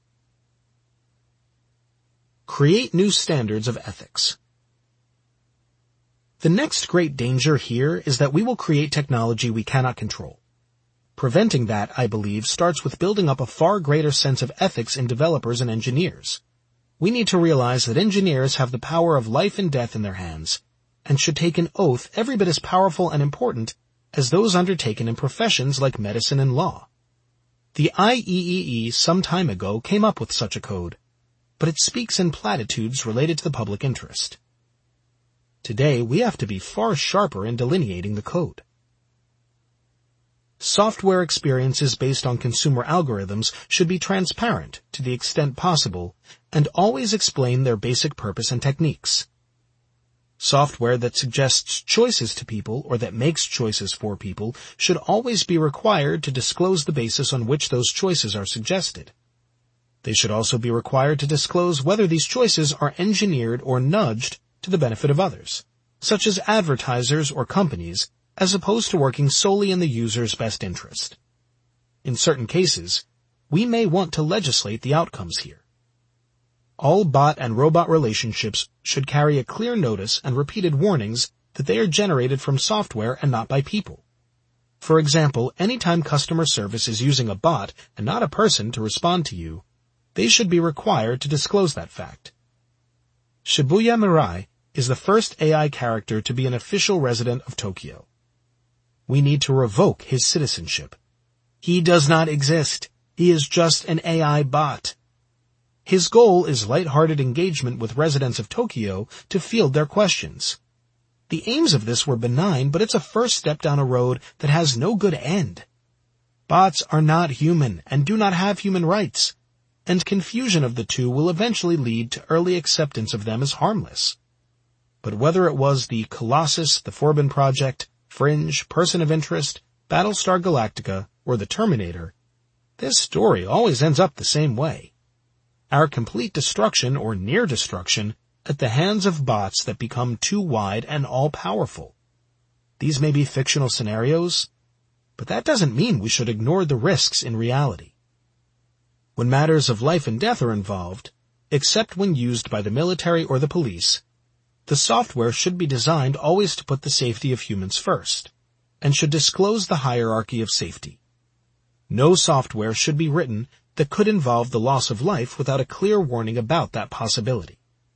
Create new standards of ethics. The next great danger here is that we will create technology we cannot control. Preventing that, I believe, starts with building up a far greater sense of ethics in developers and engineers. We need to realize that engineers have the power of life and death in their hands, and should take an oath every bit as powerful and important as those undertaken in professions like medicine and law. The I E E E some time ago came up with such a code, but it speaks in platitudes related to the public interest. Today, we have to be far sharper in delineating the code. Software experiences based on consumer algorithms should be transparent to the extent possible and always explain their basic purpose and techniques. Software that suggests choices to people or that makes choices for people should always be required to disclose the basis on which those choices are suggested. They should also be required to disclose whether these choices are engineered or nudged to the benefit of others, such as advertisers or companies, as opposed to working solely in the user's best interest. In certain cases, we may want to legislate the outcomes here. All bot and robot relationships should carry a clear notice and repeated warnings that they are generated from software and not by people. For example, anytime customer service is using a bot and not a person to respond to you, they should be required to disclose that fact. Shibuya Mirai is the first A I character to be an official resident of Tokyo. We need to revoke his citizenship. He does not exist. He is just an A I bot. His goal is light-hearted engagement with residents of Tokyo to field their questions. The aims of this were benign, but it's a first step down a road that has no good end. Bots are not human and do not have human rights, and confusion of the two will eventually lead to early acceptance of them as harmless. But whether it was the Colossus, the Forbin Project, Fringe, Person of Interest, Battlestar Galactica, or the Terminator, this story always ends up the same way. Our complete destruction or near destruction at the hands of bots that become too wide and all-powerful. These may be fictional scenarios, but that doesn't mean we should ignore the risks in reality. When matters of life and death are involved, except when used by the military or the police, the software should be designed always to put the safety of humans first, and should disclose the hierarchy of safety. No software should be written that could involve the loss of life without a clear warning about that possibility.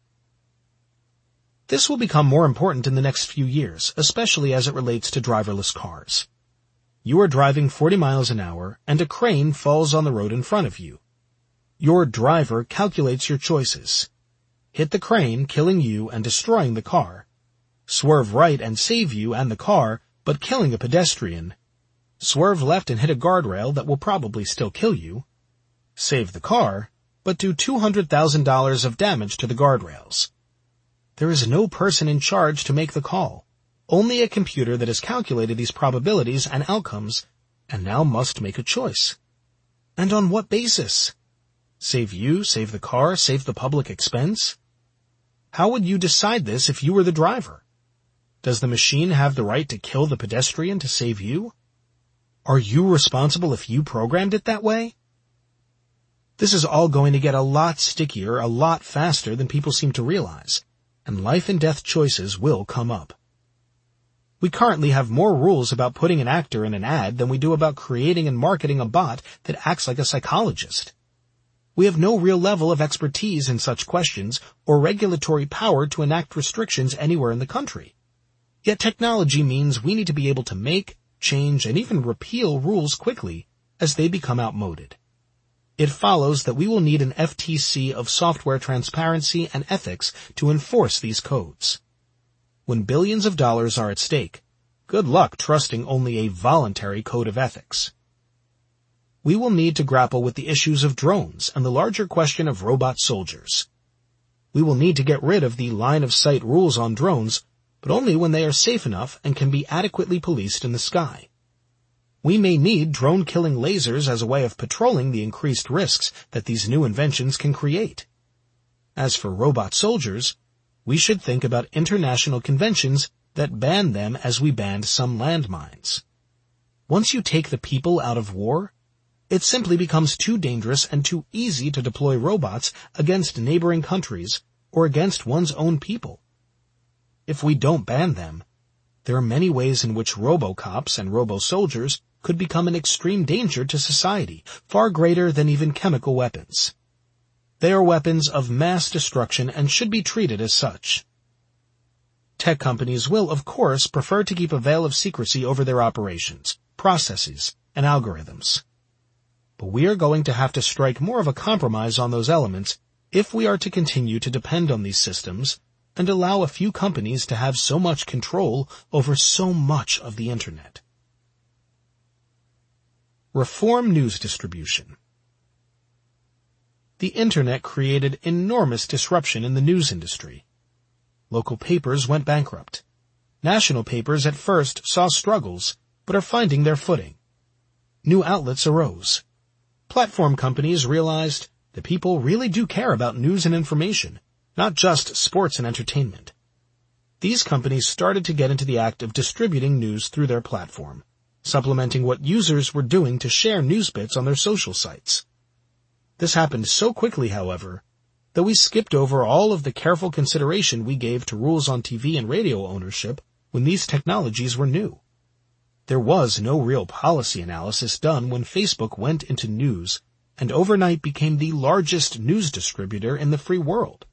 This will become more important in the next few years, especially as it relates to driverless cars. You are driving forty miles an hour, and a crane falls on the road in front of you. Your driver calculates your choices. Hit the crane, killing you and destroying the car. Swerve right and save you and the car, but killing a pedestrian. Swerve left and hit a guardrail that will probably still kill you. Save the car, but do two hundred thousand dollars of damage to the guardrails. There is no person in charge to make the call, only a computer that has calculated these probabilities and outcomes, and now must make a choice. And on what basis? Save you, save the car, save the public expense? How would you decide this if you were the driver? Does the machine have the right to kill the pedestrian to save you? Are you responsible if you programmed it that way? This is all going to get a lot stickier, a lot faster than people seem to realize, and life and death choices will come up. We currently have more rules about putting an actor in an ad than we do about creating and marketing a bot that acts like a psychologist. We have no real level of expertise in such questions or regulatory power to enact restrictions anywhere in the country. Yet technology means we need to be able to make, change, and even repeal rules quickly as they become outmoded. It follows that we will need an F T C of software transparency and ethics to enforce these codes. When billions of dollars are at stake, good luck trusting only a voluntary code of ethics. We will need to grapple with the issues of drones and the larger question of robot soldiers. We will need to get rid of the line-of-sight rules on drones, but only when they are safe enough and can be adequately policed in the sky. We may need drone-killing lasers as a way of patrolling the increased risks that these new inventions can create. As for robot soldiers, we should think about international conventions that ban them as we banned some landmines. Once you take the people out of war, it simply becomes too dangerous and too easy to deploy robots against neighboring countries or against one's own people. If we don't ban them, there are many ways in which robo-cops and robo-soldiers could become an extreme danger to society, far greater than even chemical weapons. They are weapons of mass destruction and should be treated as such. Tech companies will, of course, prefer to keep a veil of secrecy over their operations, processes, and algorithms. But we are going to have to strike more of a compromise on those elements if we are to continue to depend on these systems and allow a few companies to have so much control over so much of the Internet. Reform news distribution. The Internet created enormous disruption in the news industry. Local papers went bankrupt. National papers at first saw struggles, but are finding their footing. New outlets arose. Platform companies realized that people really do care about news and information, not just sports and entertainment. These companies started to get into the act of distributing news through their platform, supplementing what users were doing to share news bits on their social sites. This happened so quickly, however, that we skipped over all of the careful consideration we gave to rules on T V and radio ownership when these technologies were new. There was no real policy analysis done when Facebook went into news and overnight became the largest news distributor in the free world.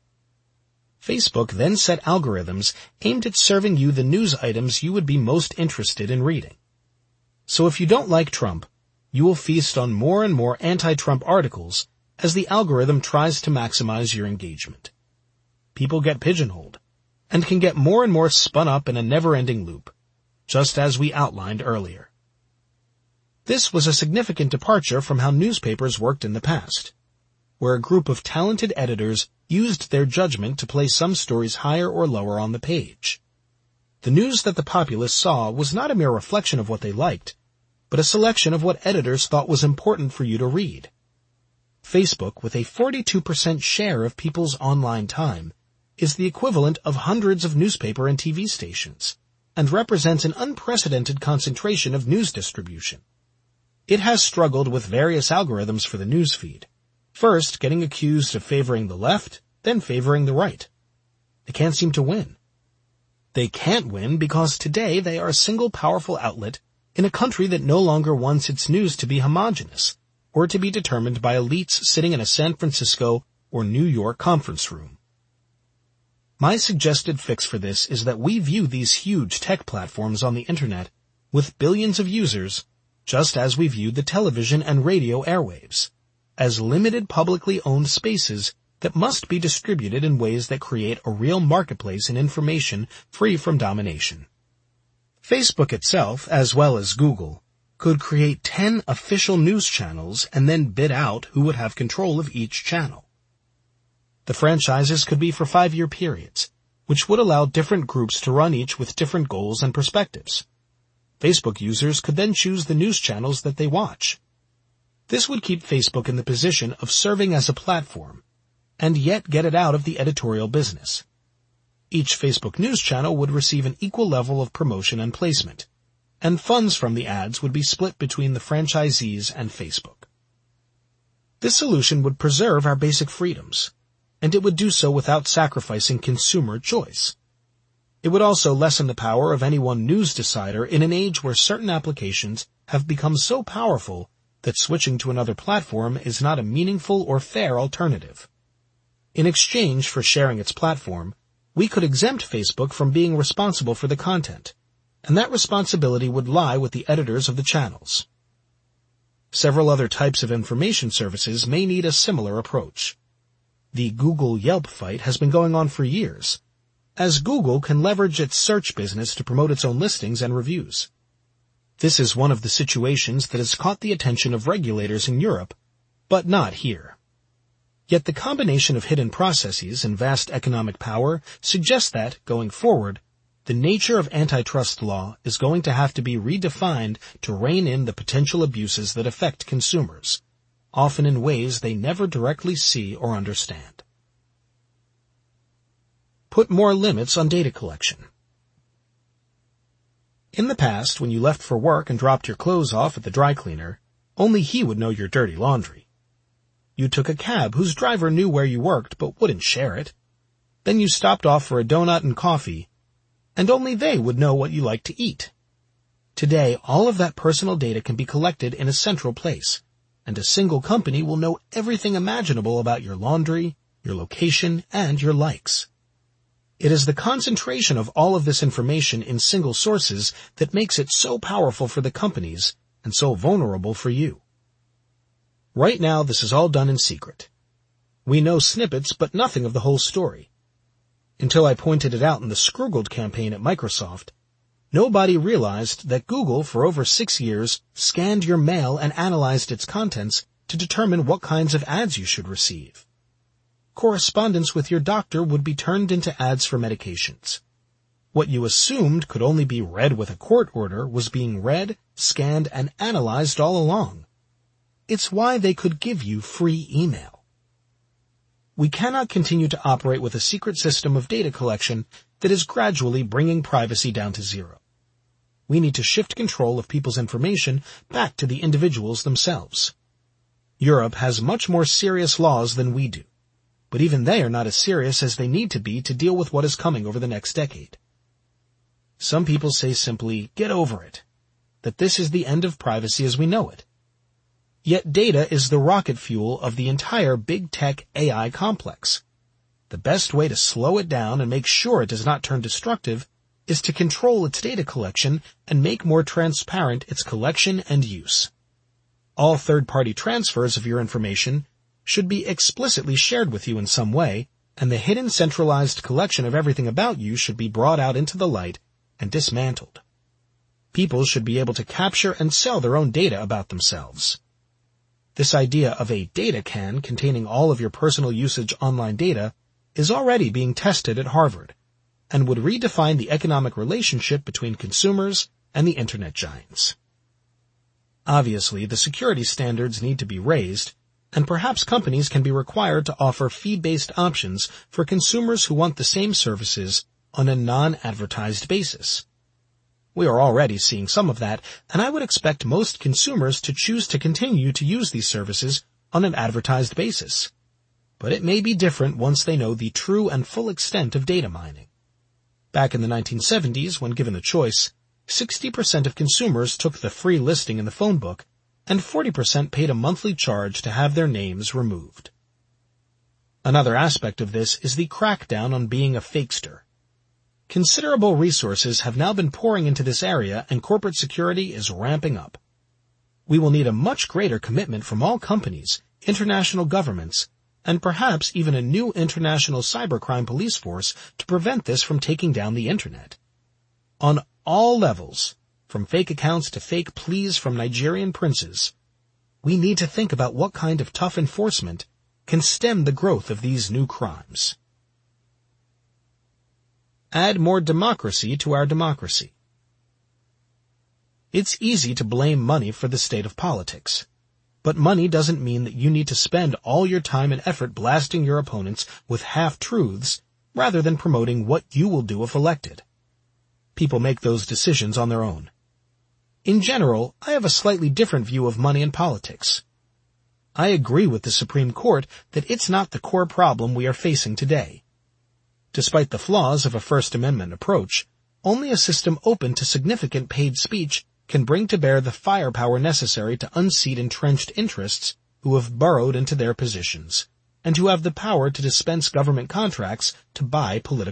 Facebook then set algorithms aimed at serving you the news items you would be most interested in reading. So if you don't like Trump, you will feast on more and more anti-Trump articles as the algorithm tries to maximize your engagement. People get pigeonholed and can get more and more spun up in a never-ending loop, just as we outlined earlier. This was a significant departure from how newspapers worked in the past, where a group of talented editors used their judgment to place some stories higher or lower on the page. The news that the populace saw was not a mere reflection of what they liked, but a selection of what editors thought was important for you to read. Facebook, with a forty-two percent share of people's online time, is the equivalent of hundreds of newspaper and T V stations, and represents an unprecedented concentration of news distribution. It has struggled with various algorithms for the news feed, first getting accused of favoring the left, then favoring the right. They can't seem to win. They can't win because today they are a single powerful outlet in a country that no longer wants its news to be homogeneous or to be determined by elites sitting in a San Francisco or New York conference room. My suggested fix for this is that we view these huge tech platforms on the Internet with billions of users, just as we view the television and radio airwaves, as limited publicly owned spaces that must be distributed in ways that create a real marketplace in information free from domination. Facebook itself, as well as Google, could create ten official news channels and then bid out who would have control of each channel. The franchises could be for five-year periods, which would allow different groups to run each with different goals and perspectives. Facebook users could then choose the news channels that they watch. This would keep Facebook in the position of serving as a platform, and yet get it out of the editorial business. Each Facebook news channel would receive an equal level of promotion and placement, and funds from the ads would be split between the franchisees and Facebook. This solution would preserve our basic freedoms, and it would do so without sacrificing consumer choice. It would also lessen the power of any one news decider in an age where certain applications have become so powerful that switching to another platform is not a meaningful or fair alternative. In exchange for sharing its platform, we could exempt Facebook from being responsible for the content, and that responsibility would lie with the editors of the channels. Several other types of information services may need a similar approach. The Google Yelp fight has been going on for years, as Google can leverage its search business to promote its own listings and reviews. This is one of the situations that has caught the attention of regulators in Europe, but not here. Yet the combination of hidden processes and vast economic power suggests that, going forward, the nature of antitrust law is going to have to be redefined to rein in the potential abuses that affect consumers, often in ways they never directly see or understand. Put more limits on data collection. In the past, when you left for work and dropped your clothes off at the dry cleaner, only he would know your dirty laundry. You took a cab whose driver knew where you worked but wouldn't share it. Then you stopped off for a donut and coffee, and only they would know what you like to eat. Today, all of that personal data can be collected in a central place, and a single company will know everything imaginable about your laundry, your location, and your likes. It is the concentration of all of this information in single sources that makes it so powerful for the companies and so vulnerable for you. Right now, this is all done in secret. We know snippets, but nothing of the whole story. Until I pointed it out in the Scroogled campaign at Microsoft, nobody realized that Google for over six years scanned your mail and analyzed its contents to determine what kinds of ads you should receive. Correspondence with your doctor would be turned into ads for medications. What you assumed could only be read with a court order was being read, scanned, and analyzed all along. It's why they could give you free email. We cannot continue to operate with a secret system of data collection that is gradually bringing privacy down to zero. We need to shift control of people's information back to the individuals themselves. Europe has much more serious laws than we do, but even they are not as serious as they need to be to deal with what is coming over the next decade. Some people say simply, get over it, that this is the end of privacy as we know it. Yet data is the rocket fuel of the entire big tech A I complex. The best way to slow it down and make sure it does not turn destructive is to control its data collection and make more transparent its collection and use. All third-party transfers of your information should be explicitly shared with you in some way, and the hidden centralized collection of everything about you should be brought out into the light and dismantled. People should be able to capture and sell their own data about themselves. This idea of a data can containing all of your personal usage online data is already being tested at Harvard and would redefine the economic relationship between consumers and the internet giants. Obviously, the security standards need to be raised, and perhaps companies can be required to offer fee-based options for consumers who want the same services on a non-advertised basis. We are already seeing some of that, and I would expect most consumers to choose to continue to use these services on an advertised basis. But it may be different once they know the true and full extent of data mining. Back in the nineteen seventies, when given the choice, sixty percent of consumers took the free listing in the phone book, and forty percent paid a monthly charge to have their names removed. Another aspect of this is the crackdown on being a fakester. Considerable resources have now been pouring into this area, and corporate security is ramping up. We will need a much greater commitment from all companies, international governments, and perhaps even a new international cybercrime police force to prevent this from taking down the Internet. On all levels, from fake accounts to fake pleas from Nigerian princes, we need to think about what kind of tough enforcement can stem the growth of these new crimes. Add more democracy to our democracy. It's easy to blame money for the state of politics. But money doesn't mean that you need to spend all your time and effort blasting your opponents with half-truths rather than promoting what you will do if elected. People make those decisions on their own. In general, I have a slightly different view of money and politics. I agree with the Supreme Court that it's not the core problem we are facing today. Despite the flaws of a First Amendment approach, only a system open to significant paid speech can bring to bear the firepower necessary to unseat entrenched interests who have burrowed into their positions, and who have the power to dispense government contracts to buy political